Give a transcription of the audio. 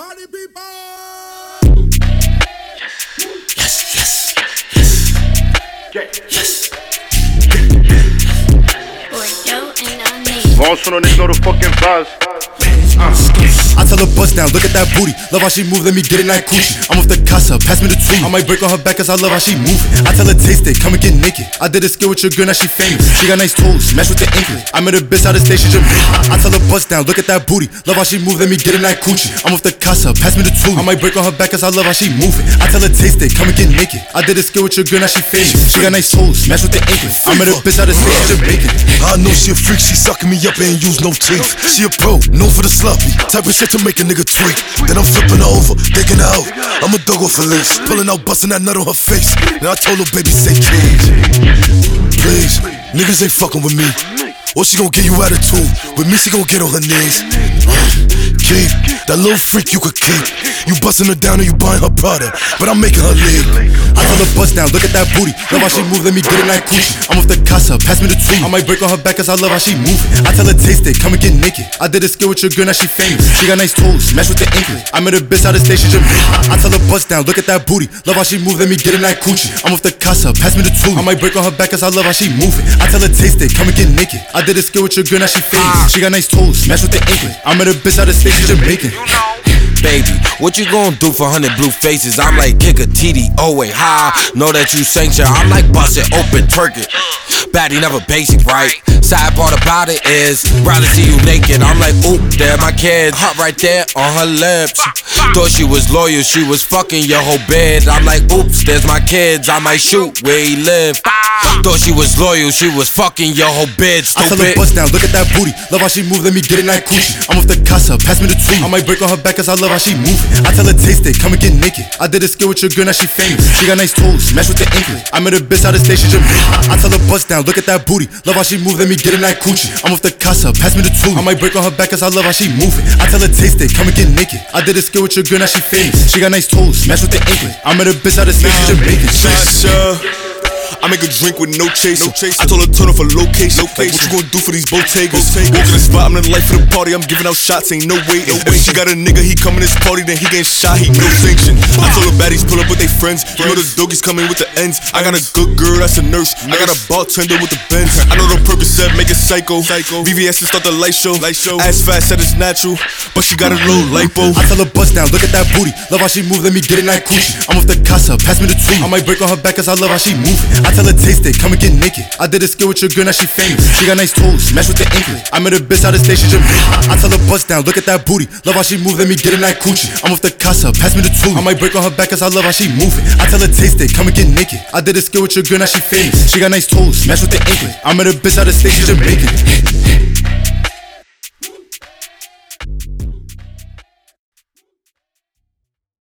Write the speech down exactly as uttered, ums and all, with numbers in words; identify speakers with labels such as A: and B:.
A: Party people!
B: Yes, yes, yes, yes, yes.
C: Vamos sono niggas know the fucking vibes.
B: I tell her bust down, look at that booty. Love how she move, let me get in that coochie. I'm off the casa, pass me the tweet. I might break on her back cause I love how she move. I tell her taste it, come and get naked. I did a skill with your girl, now she famous. She got nice toes, smash with the anklet. I met a bitch out of station, Jamaica. I tell her bust down, look at that booty. Love how she move, let me get in that coochie. I'm off the casa, pass me the tweet. I might break on her back cause I love how she move it. I tell her taste it, come and get naked. I did a skill with your girl, now she famous. She got nice toes, smash with the anklet. I met a bitch out of station, Jamaica.
D: I know she a freak, she sucking me up and ain't use no teeth. She a pro, known for the sloppy, type of shit to make a nigga tweak. Then I'm flipping her over, digging her out. I'm a dog off a leash, pulling out, busting that nut on her face. And I told her, baby, say cage. Please, niggas ain't fucking with me. Or she gon' get you attitude. With me, she gon' get on her knees. Keep that little freak you could keep. You bustin' her down and you buying her product, but I'm making her leave.
B: I tell her bust down, look at that booty. Love how she move, let me get in that coochie. I'm off the casa, pass me the tweet. I might break on her back cause I love how she move. I tell her taste it, come and get naked. I did a skill with your girl, now she famous. She got nice toes, smash with the anklet. I met a bitch out of station, Jamaica. I tell her bust down, look at that booty. Love how she move, let me get in that coochie. I'm off the casa, pass me the tweet. I might break on her back cause I love how she move it. I tell her taste it, come and get naked. I did a skill with your girl, now she famous. She got nice toes, smash with the anklet. I met a bitch out of station, Jamaican.
E: Baby, what you gon' do for hundred blue faces? I'm like kick a T D O way high. Know that you sanction. I'm like bust it open, twerk it. Baddie never basic, right? Side part about it is rather see you naked. I'm like, oop, there my kid, hot right there on her lips. Thought she was loyal, she was fucking your whole bed. I'm like, oops, there's my kids. I might shoot where he live. Thought she was loyal, she was fucking your whole bed. Stupid.
B: I tell her bust down, look at that booty. Love how she move, let me get in that coochie. I'm off the casa, pass me the tweet. I might break on her back cause I love how she move it. I tell her taste it, come and get naked. I did a skill with your girl, now she famous. She got nice toes, smash with the anklet. I met a bitch out of station, Jamaica. I tell her bust down, look at that booty. Love how she move, let me get in that coochie. I'm off the casa, pass me the tweet. I might break on her back cause I love how she move it. I tell her taste it, come and get naked. I did a skill with your girl, now she famous. She got nice toes, smash with the anklet. I met a bitch out of station, Jamaica.
D: I make a drink with no chaser. No chaser. I told her turn off a location. Like, what you gonna do for these Bottegas? Walk in the spot, I'm the life of the party. I'm giving out shots, ain't no waiting. No if she got a nigga, he come in this party, then he getting shot, he no sanction. I told her baddies pull up with they friends. You know the doggies coming with the ends. I got a good girl, that's a nurse. I got a bartender with the Benz. I know the purpose said make it psycho. V V S to start the light show. Ass fat said it's natural, but she got a little lipo.
B: I tell her bust down, look at that booty. Love how she move, let me get in that coochie. I'm off the casa, pass me the tweet. I might break on her back cause I love how she move it. I tell her taste it, come and get naked. I did a skill with your girl, now she famous. She got nice toes, smash with the anklet. I met a bitch out of station, Jamaica. I tell her bust down, look at that booty. Love how she move, let me get in that coochie. I'm off the casa, pass me the tweet. I might break on her back cause I love how she move it. I tell her taste it, come and get naked. I did a skill with your girl, now she famous. She got nice toes, smash with the anklet. I met a bitch out of station, Jamaica.